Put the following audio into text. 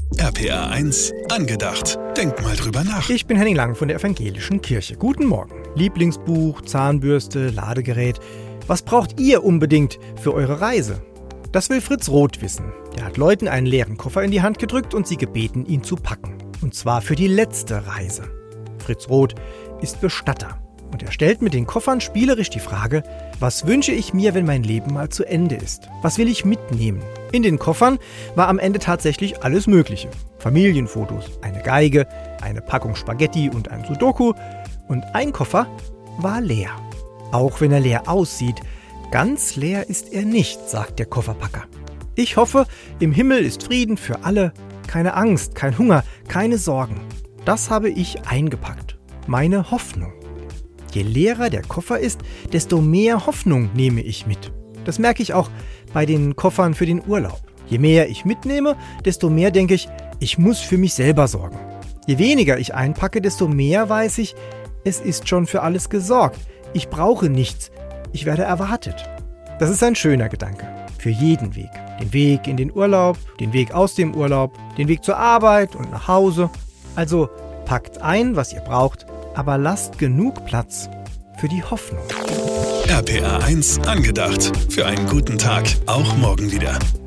RPA 1 angedacht. Denk mal drüber nach. Ich bin Henning Lang von der Evangelischen Kirche. Guten Morgen. Lieblingsbuch, Zahnbürste, Ladegerät. Was braucht ihr unbedingt für eure Reise? Das will Fritz Roth wissen. Der hat Leuten einen leeren Koffer in die Hand gedrückt und sie gebeten, ihn zu packen. Und zwar für die letzte Reise. Fritz Roth ist Bestatter. Und er stellt mit den Koffern spielerisch die Frage, was wünsche ich mir, wenn mein Leben mal zu Ende ist? Was will ich mitnehmen? In den Koffern war am Ende tatsächlich alles Mögliche. Familienfotos, eine Geige, eine Packung Spaghetti und ein Sudoku. Und ein Koffer war leer. Auch wenn er leer aussieht, ganz leer ist er nicht, sagt der Kofferpacker. Ich hoffe, im Himmel ist Frieden für alle, keine Angst, kein Hunger, keine Sorgen. Das habe ich eingepackt. Meine Hoffnung. Je leerer der Koffer ist, desto mehr Hoffnung nehme ich mit. Das merke ich auch bei den Koffern für den Urlaub. Je mehr ich mitnehme, desto mehr denke ich, ich muss für mich selber sorgen. Je weniger ich einpacke, desto mehr weiß ich, es ist schon für alles gesorgt. Ich brauche nichts. Ich werde erwartet. Das ist ein schöner Gedanke. Für jeden Weg. Den Weg in den Urlaub, den Weg aus dem Urlaub, den Weg zur Arbeit und nach Hause. Also packt ein, was ihr braucht, aber lasst genug Platz für die Hoffnung. RPA 1 angedacht. Für einen guten Tag. Auch morgen wieder.